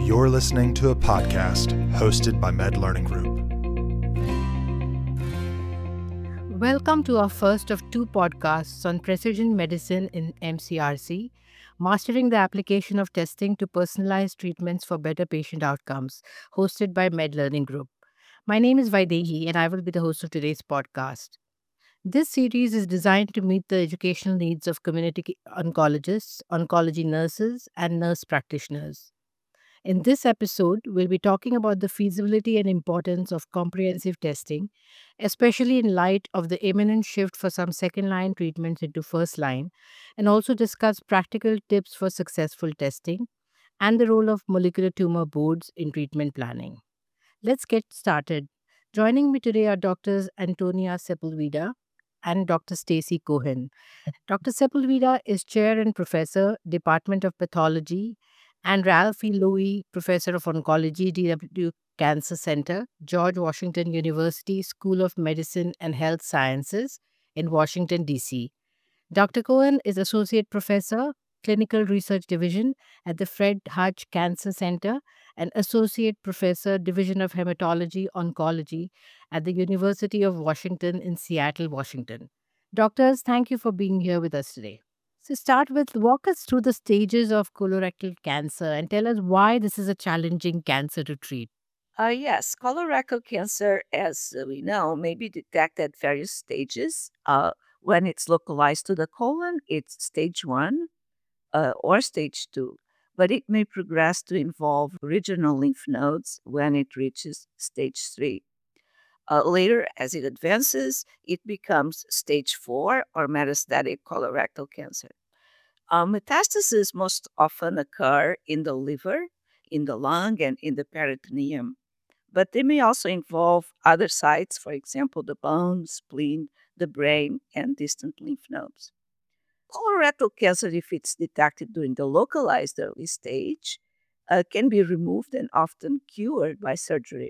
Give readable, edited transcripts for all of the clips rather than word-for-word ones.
You're listening to a podcast hosted by Med Learning Group. Welcome to our first of two podcasts on precision medicine in MCRC, mastering the application of testing to personalized treatments for better patient outcomes, hosted by Med Learning Group. My name is Vaidehi, and I will be the host of today's podcast. This series is designed to meet the educational needs of community oncologists, oncology nurses, and nurse practitioners. In this episode, we'll be talking about the feasibility and importance of comprehensive testing, especially in light of the imminent shift for some second line treatments into first line, and also discuss practical tips for successful testing and the role of molecular tumor boards in treatment planning. Let's get started. Joining me today are Doctors Antonia Sepulveda and Dr. Stacy Cohen. Dr. Sepulveda is Chair and Professor, Department of Pathology, and Ralph E. Lowy, Professor of Oncology, DW Cancer Center, George Washington University School of Medicine and Health Sciences in Washington, D.C. Dr. Cohen is Associate Professor, Clinical Research Division at the Fred Hutch Cancer Center and Associate Professor, Division of Hematology Oncology at the University of Washington in Seattle, Washington. Doctors, thank you for being here with us today. So, start with walk us through the stages of colorectal cancer and tell us why this is a challenging cancer to treat. Yes, colorectal cancer, as we know, may be detected at various stages. When it's localized to the colon, it's stage one or stage two, but it may progress to involve regional lymph nodes when it reaches stage three. Later, as it advances, it becomes stage four or metastatic colorectal cancer. Metastases most often occur in the liver, in the lung, and in the peritoneum, but they may also involve other sites, for example, the bone, spleen, the brain, and distant lymph nodes. Colorectal cancer, if it's detected during the localized early stage, can be removed and often cured by surgery.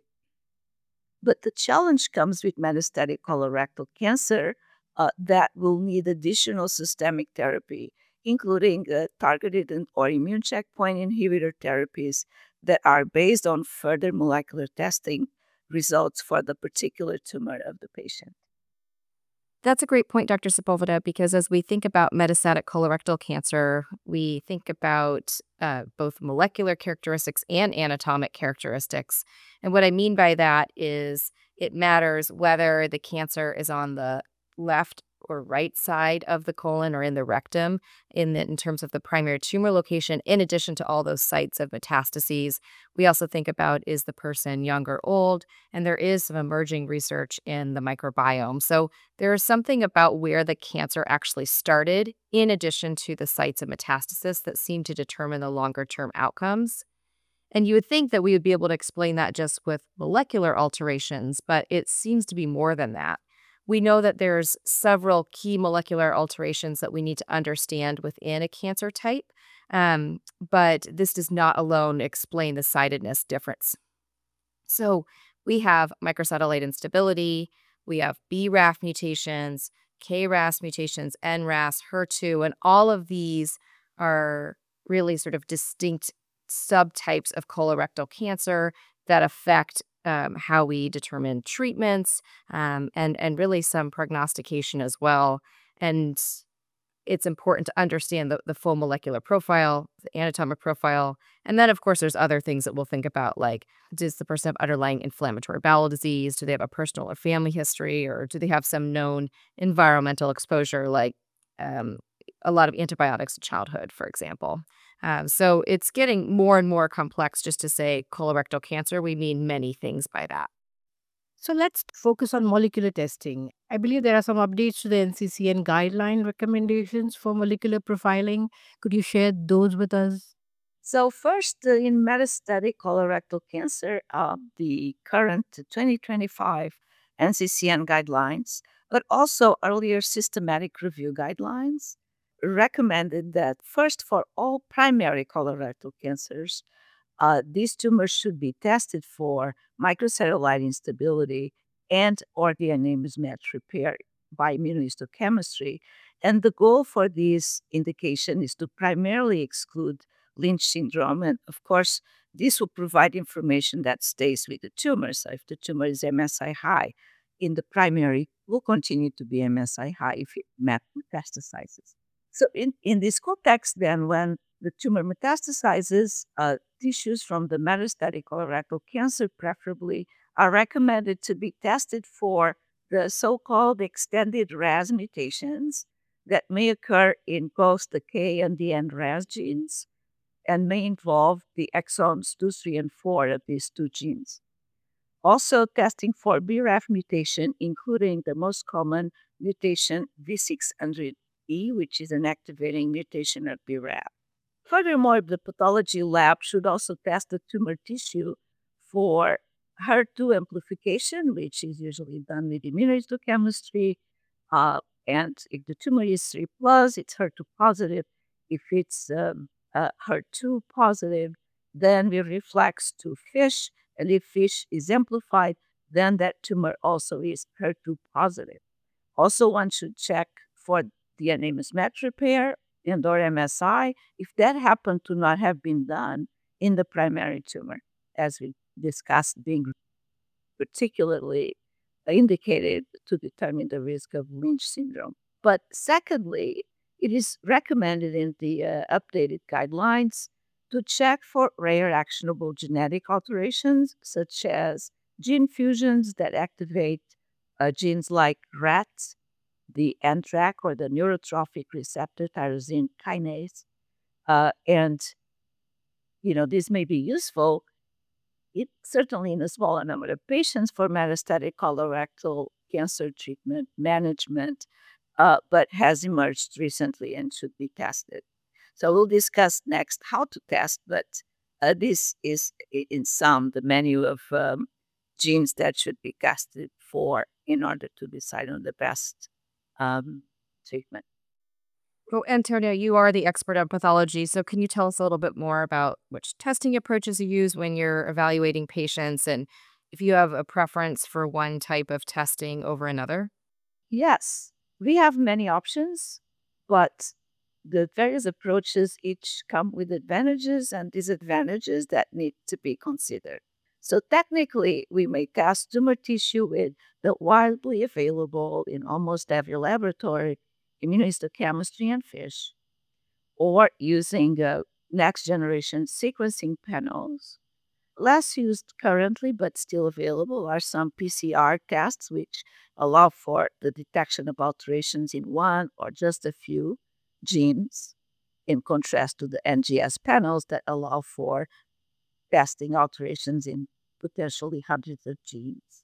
But the challenge comes with metastatic colorectal cancer that will need additional systemic therapy, including targeted or immune checkpoint inhibitor therapies that are based on further molecular testing results for the particular tumor of the patient. That's a great point, Dr. Sepulveda, because as we think about metastatic colorectal cancer, we think about both molecular characteristics and anatomic characteristics. And what I mean by that is it matters whether the cancer is on the left or right side of the colon or in the rectum in terms of the primary tumor location, in addition to all those sites of metastases. We also think about, is the person young or old? And there is some emerging research in the microbiome. So there is something about where the cancer actually started, in addition to the sites of metastasis, that seem to determine the longer-term outcomes. And you would think that we would be able to explain that just with molecular alterations, but it seems to be more than that. We know that there's several key molecular alterations that we need to understand within a cancer type, but this does not alone explain the sidedness difference. So we have microsatellite instability, we have BRAF mutations, KRAS mutations, NRAS, HER2, and all of these are really sort of distinct subtypes of colorectal cancer that affect how we determine treatments and really some prognostication as well. And it's important to understand the full molecular profile, the anatomic profile. And then, of course, there's other things that we'll think about, like, does the person have underlying inflammatory bowel disease? Do they have a personal or family history? Or do they have some known environmental exposure, like a lot of antibiotics in childhood, for example? So it's getting more and more complex. Just to say colorectal cancer, we mean many things by that. So let's focus on molecular testing. I believe there are some updates to the NCCN guideline recommendations for molecular profiling. Could you share those with us? So, first, in metastatic colorectal cancer, the current 2025 NCCN guidelines, but also earlier systematic review guidelines, recommended that first, for all primary colorectal cancers, these tumors should be tested for microsatellite instability and or DNA mismatch repair by immunohistochemistry. And the goal for this indication is to primarily exclude Lynch syndrome. And of course, this will provide information that stays with the tumor. So if the tumor is MSI high in the primary, will continue to be MSI high if it metastasizes. So in this context, then, when the tumor metastasizes, tissues from the metastatic colorectal cancer preferably are recommended to be tested for the so-called extended RAS mutations that may occur in both the K and the NRAS genes and may involve the exons 2, 3, and 4 of these two genes. Also, testing for BRAF mutation, including the most common mutation V600E, which is an activating mutation of BRAF. Furthermore, the pathology lab should also test the tumor tissue for HER2 amplification, which is usually done with immunohistochemistry. And if the tumor is 3 plus, it's HER2 positive. If it's HER2 positive, then we reflex to FISH. And if FISH is amplified, then that tumor also is HER2 positive. Also, one should check for DNA mismatch repair and or MSI if that happened to not have been done in the primary tumor, as we discussed, being particularly indicated to determine the risk of Lynch syndrome. But secondly, it is recommended in the updated guidelines to check for rare actionable genetic alterations, such as gene fusions that activate genes like RAT, the NTRK or the neurotrophic receptor tyrosine kinase. And, this may be useful, certainly in a smaller number of patients for metastatic colorectal cancer treatment management, but has emerged recently and should be tested. So we'll discuss next how to test, but this is, in sum, the menu of genes that should be tested for in order to decide on the best treatment. Well, Antonia, you are the expert on pathology, so can you tell us a little bit more about which testing approaches you use when you're evaluating patients and if you have a preference for one type of testing over another? Yes, we have many options, but the various approaches each come with advantages and disadvantages that need to be considered. So technically, we may test tumor tissue with the widely available in almost every laboratory immunohistochemistry and FISH, or using next generation sequencing panels. Less used currently, but still available, are some PCR tests, which allow for the detection of alterations in one or just a few genes, in contrast to the NGS panels that allow for testing alterations in potentially hundreds of genes.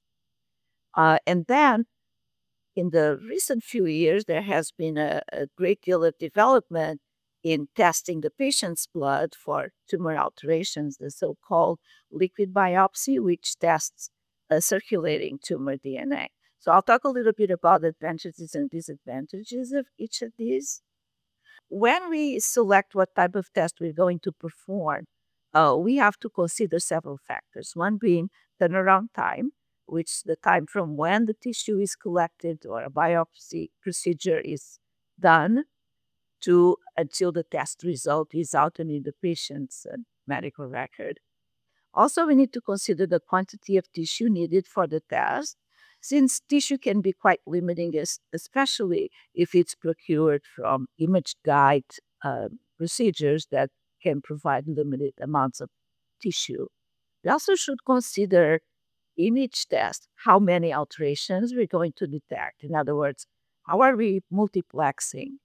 And then in the recent few years, there has been a great deal of development in testing the patient's blood for tumor alterations, the so-called liquid biopsy, which tests circulating tumor DNA. So I'll talk a little bit about advantages and disadvantages of each of these. When we select what type of test we're going to perform, we have to consider several factors. One being turnaround time, which is the time from when the tissue is collected or a biopsy procedure is done to until the test result is out and in the patient's medical record. Also, we need to consider the quantity of tissue needed for the test, since tissue can be quite limiting, especially if it's procured from image guide procedures that can provide limited amounts of tissue. We also should consider in each test how many alterations we're going to detect. In other words, how are we multiplexing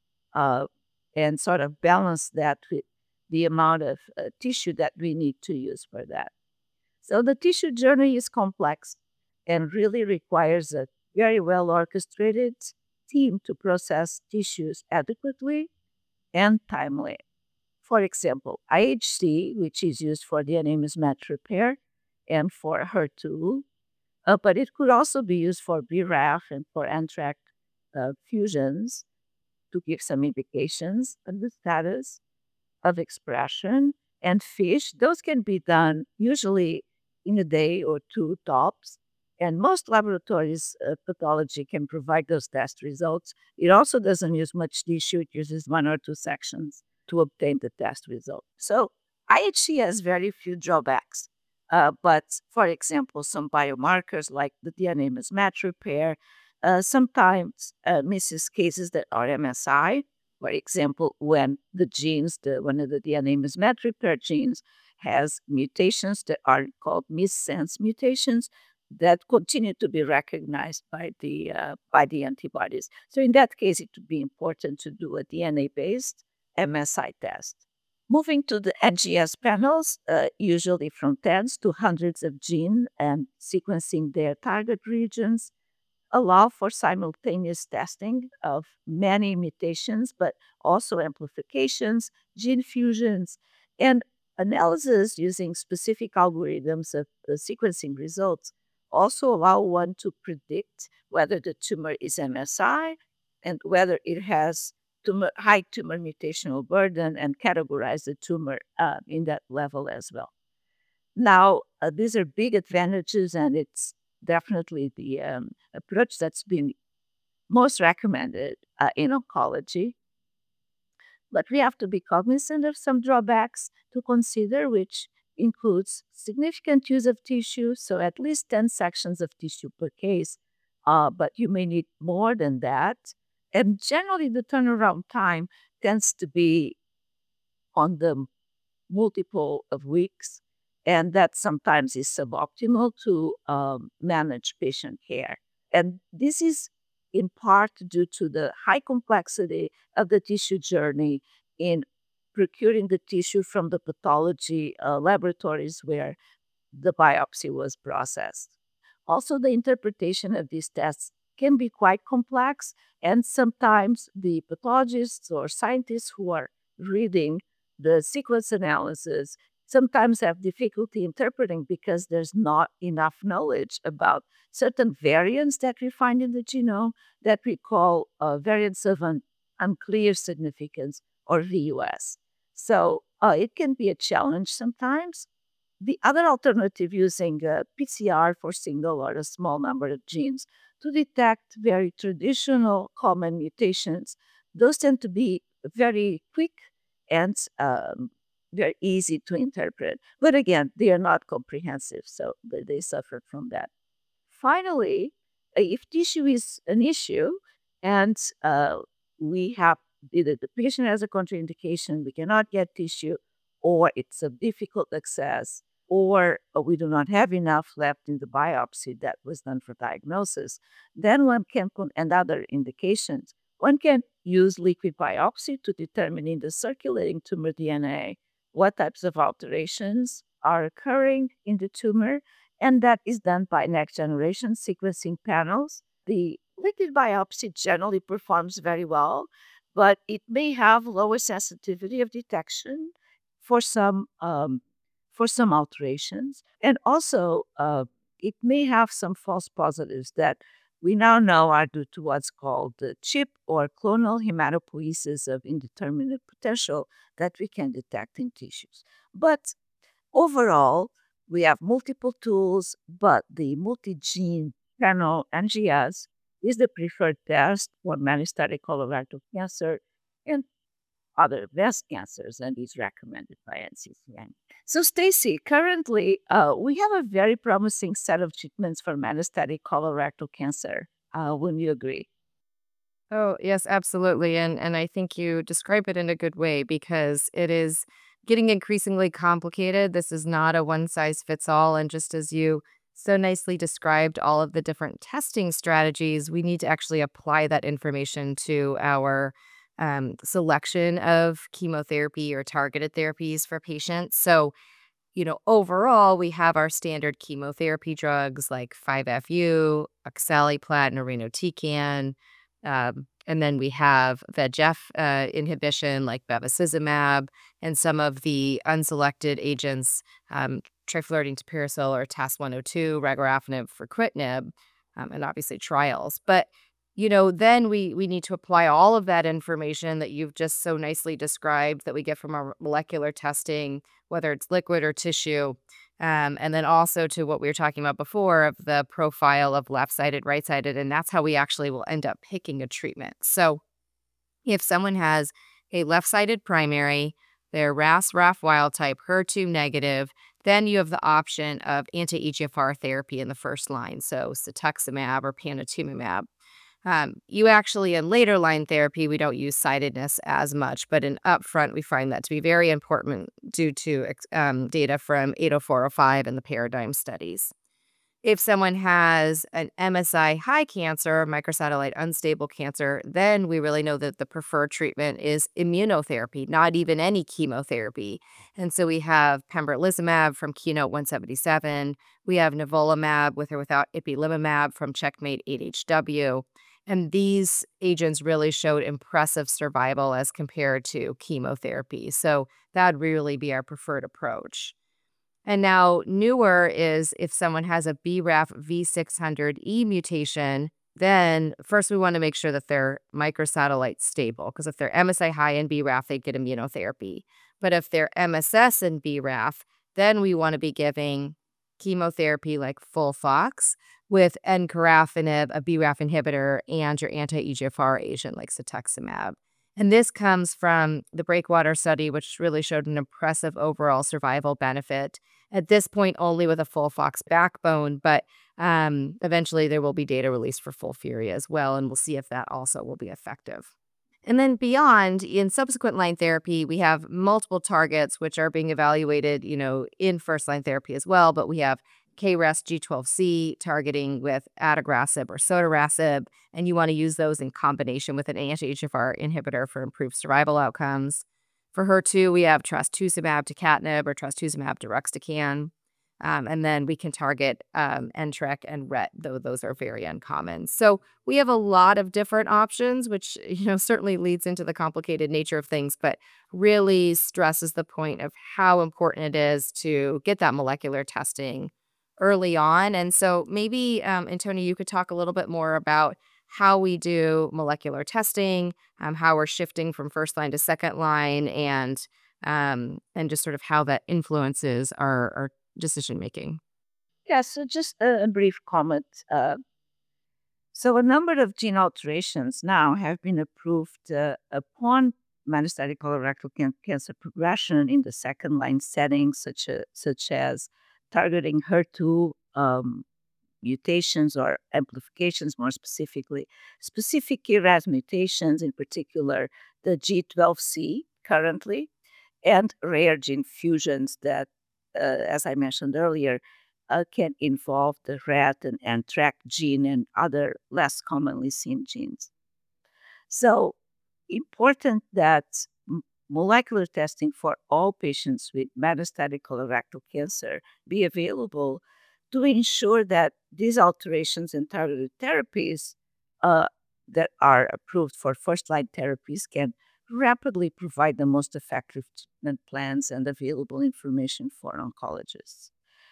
and sort of balance that with the amount of tissue that we need to use for that. So the tissue journey is complex and really requires a very well orchestrated team to process tissues adequately and timely. For example, IHC, which is used for DNA mismatch repair and for HER2, but it could also be used for BRAF and for NTRK fusions to give some indications of the status of expression. And FISH, those can be done usually in a day or two tops. And most laboratories pathology can provide those test results. It also doesn't use much tissue, it uses one or two sections to obtain the test result. So IHC has very few drawbacks. But for example, some biomarkers like the DNA mismatch repair sometimes misses cases that are MSI. For example, when one of the DNA mismatch repair genes has mutations that are called missense mutations that continue to be recognized by the antibodies. So in that case, it would be important to do a DNA-based MSI test. Moving to the NGS panels, usually from tens to hundreds of genes and sequencing their target regions, allow for simultaneous testing of many mutations, but also amplifications, gene fusions, and analysis using specific algorithms of the sequencing results also allow one to predict whether the tumor is MSI and whether it has high tumor mutational burden and categorize the tumor in that level as well. Now, these are big advantages, and it's definitely the approach that's been most recommended in oncology. But we have to be cognizant of some drawbacks to consider, which includes significant use of tissue, so at least 10 sections of tissue per case, but you may need more than that. And generally, the turnaround time tends to be on the multiple of weeks, and that sometimes is suboptimal to manage patient care. And this is in part due to the high complexity of the tissue journey in procuring the tissue from the pathology laboratories where the biopsy was processed. Also, the interpretation of these tests can be quite complex, and sometimes the pathologists or scientists who are reading the sequence analysis sometimes have difficulty interpreting because there's not enough knowledge about certain variants that we find in the genome that we call variants of unclear significance or VUS. So it can be a challenge sometimes. The other alternative using PCR for single or a small number of genes to detect very traditional common mutations, those tend to be very quick and very easy to interpret. But again, they are not comprehensive, so they suffer from that. Finally, if tissue is an issue and we have either the patient has a contraindication, we cannot get tissue, or it's a difficult access, or we do not have enough left in the biopsy that was done for diagnosis, then one can, and other indications, one can use liquid biopsy to determine in the circulating tumor DNA what types of alterations are occurring in the tumor, and that is done by next generation sequencing panels. The liquid biopsy generally performs very well, but it may have lower sensitivity of detection for some alterations, and also it may have some false positives that we now know are due to what's called the CHIP or clonal hematopoiesis of indeterminate potential that we can detect in tissues. But overall, we have multiple tools, but the multi-gene panel NGS is the preferred test for metastatic colorectal cancer and other breast cancers, and is recommended by NCCN. So, Stacy, currently we have a very promising set of treatments for metastatic colorectal cancer. Wouldn't you agree? Oh, yes, absolutely. And I think you describe it in a good way because it is getting increasingly complicated. This is not a one size fits all. And just as you so nicely described all of the different testing strategies, we need to actually apply that information to our selection of chemotherapy or targeted therapies for patients. So, overall, we have our standard chemotherapy drugs like 5-FU, oxaliplatin, irinotecan, and then we have VEGF inhibition like bevacizumab, and some of the unselected agents, trifluridine tipiracil or TAS-102, regorafenib, fruquintinib, and obviously trials. But then we need to apply all of that information that you've just so nicely described that we get from our molecular testing, whether it's liquid or tissue, and then also to what we were talking about before of the profile of left-sided, right-sided, and that's how we actually will end up picking a treatment. So if someone has a left-sided primary, they're RAS/RAF wild type, HER2 negative, then you have the option of anti-EGFR therapy in the first line, so cetuximab or panitumumab. You actually, in later line therapy, we don't use sidedness as much, but in upfront, we find that to be very important due to data from 80405 and the Paradigm studies. If someone has an MSI high cancer, microsatellite unstable cancer, then we really know that the preferred treatment is immunotherapy, not even any chemotherapy. And so we have pembrolizumab from Keynote 177. We have nivolumab with or without ipilimumab from Checkmate 8HW. And these agents really showed impressive survival as compared to chemotherapy. So that'd really be our preferred approach. And now newer is if someone has a BRAF V600E mutation, then first we want to make sure that they're microsatellite stable, because if they're MSI high in BRAF, they get immunotherapy. But if they're MSS in BRAF, then we want to be giving chemotherapy like FOLFOX with encorafenib, a BRAF inhibitor, and your anti-EGFR agent like cetuximab. And this comes from the Breakwater study, which really showed an impressive overall survival benefit. At this point, only with a FOLFOX backbone, but eventually there will be data released for FOLFIRI as well, and we'll see if that also will be effective. And then beyond, in subsequent line therapy, we have multiple targets which are being evaluated, in first-line therapy as well, but we have KRAS G12C targeting with adagrasib or sotorasib, and you want to use those in combination with an anti-EGFR inhibitor for improved survival outcomes. For HER2, we have trastuzumab tucatinib or trastuzumab deruxtecan, and then we can target NTRK and RET, though those are very uncommon. So we have a lot of different options, which certainly leads into the complicated nature of things, but really stresses the point of how important it is to get that molecular testing early on. And so maybe, Antonia, you could talk a little bit more about how we do molecular testing, how we're shifting from first line to second line, and just sort of how that influences our decision making. Yeah, so just a brief comment. So a number of gene alterations now have been approved upon metastatic colorectal cancer progression in the second line setting, such as targeting HER2 mutations or amplifications, more specifically, specific KRAS mutations, in particular the G12C currently, and rare gene fusions that, as I mentioned earlier, can involve the RET and NTRK gene and other less commonly seen genes. So important that molecular testing for all patients with metastatic colorectal cancer be available to ensure that these alterations in targeted therapies that are approved for first-line therapies can rapidly provide the most effective treatment plans and available information for oncologists.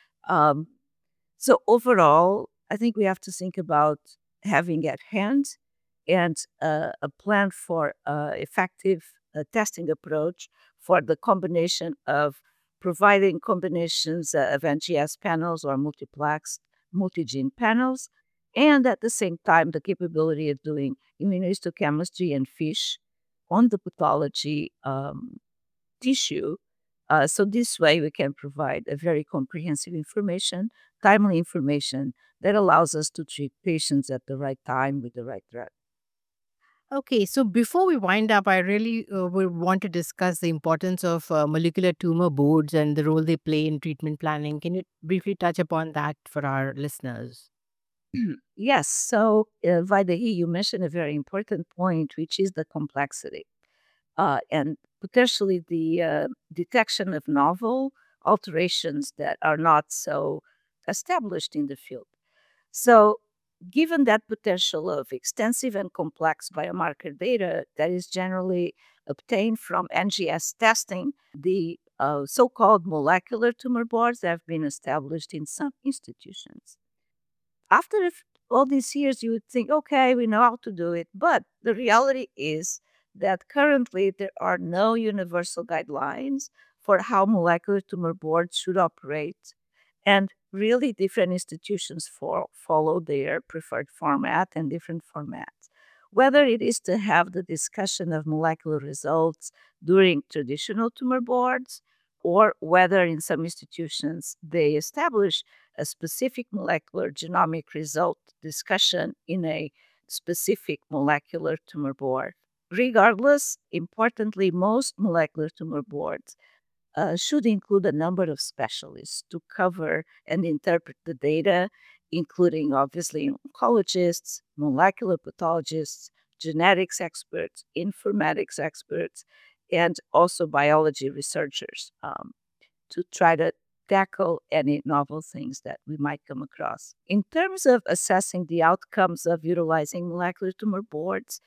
So overall, I think we have to think about having at hand and a plan for effective testing approach for the combination of providing combinations of NGS panels or multiplex multi-gene panels, and at the same time the capability of doing immunohistochemistry and FISH on the pathology tissue. So this way we can provide a very comprehensive information, timely information that allows us to treat patients at the right time with the right drug. Okay, so before we wind up, I really would want to discuss the importance of molecular tumor boards and the role they play in treatment planning. Can you briefly touch upon that for our listeners? Yes, so Vaidehi, you mentioned a very important point, which is the complexity and potentially the detection of novel alterations that are not so established in the field. So, given that potential of extensive and complex biomarker data that is generally obtained from NGS testing, the so called molecular tumor boards have been established in some institutions. After all these years, you would think, okay, we know how to do it. But the reality is that currently there are no universal guidelines for how molecular tumor boards should operate. And really, different institutions follow their preferred format and different formats. whether it is to have the discussion of molecular results during traditional tumor boards, or whether in some institutions they establish a specific molecular genomic result discussion in a specific molecular tumor board. Regardless, importantly, most molecular tumor boards should include a number of specialists to cover and interpret the data, including obviously oncologists, molecular pathologists, genetics experts, informatics experts, and also biology researchers to try to tackle any novel things that we might come across. In terms of assessing the outcomes of utilizing molecular tumor boards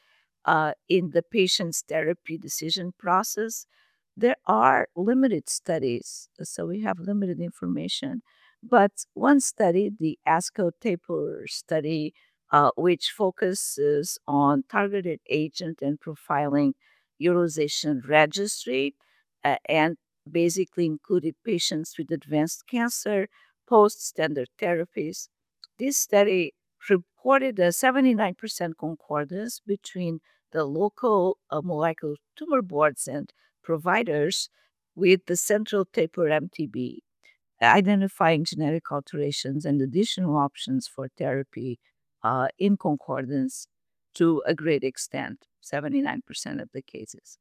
in the patient's therapy decision process, there are limited studies, so we have limited information. But one study, the ASCO Taper study, which focuses on targeted agent and profiling utilization registry, and basically included patients with advanced cancer post standard therapies. This study reported a 79% concordance between the local molecular tumor boards and providers with the central taper MTB, identifying genetic alterations and additional options for therapy in concordance to a great extent, 79% of the cases.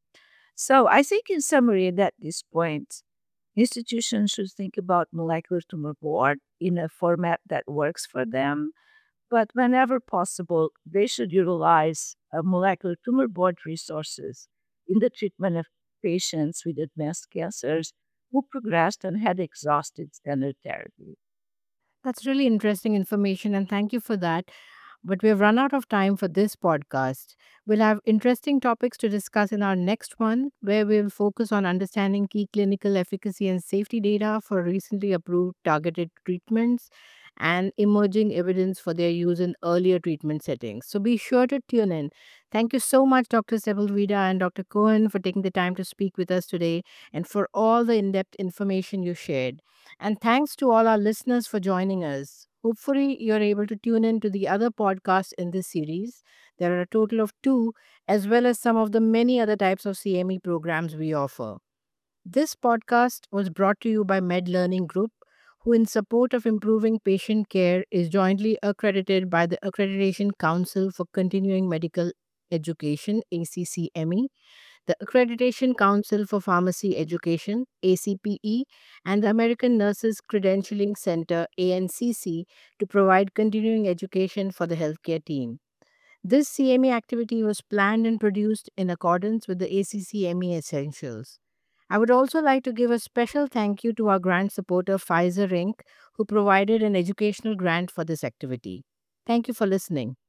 So I think in summary, at this point, institutions should think about molecular tumor board in a format that works for them, but whenever possible, they should utilize molecular tumor board resources in the treatment of patients with advanced cancers who progressed and had exhausted standard therapy. That's really interesting information, and thank you for that. But we have run out of time for this podcast. We'll have interesting topics to discuss in our next one, where we'll focus on understanding key clinical efficacy and safety data for recently approved targeted treatments and emerging evidence for their use in earlier treatment settings. So be sure to tune in. Thank you so much, Dr. Sepulveda and Dr. Cohen, for taking the time to speak with us today and for all the in depth information you shared. And thanks to all our listeners for joining us. Hopefully, you're able to tune in to the other podcasts in this series. There are a total of two, as well as some of the many other types of CME programs we offer. This podcast was brought to you by Med Learning Group, who, in support of improving patient care, is jointly accredited by the Accreditation Council for Continuing Medical Education, ACCME, the Accreditation Council for Pharmacy Education, ACPE, and the American Nurses Credentialing Center, ANCC, to provide continuing education for the healthcare team. This CME activity was planned and produced in accordance with the ACCME Essentials. I would also like to give a special thank you to our grant supporter, Pfizer Inc., who provided an educational grant for this activity. Thank you for listening.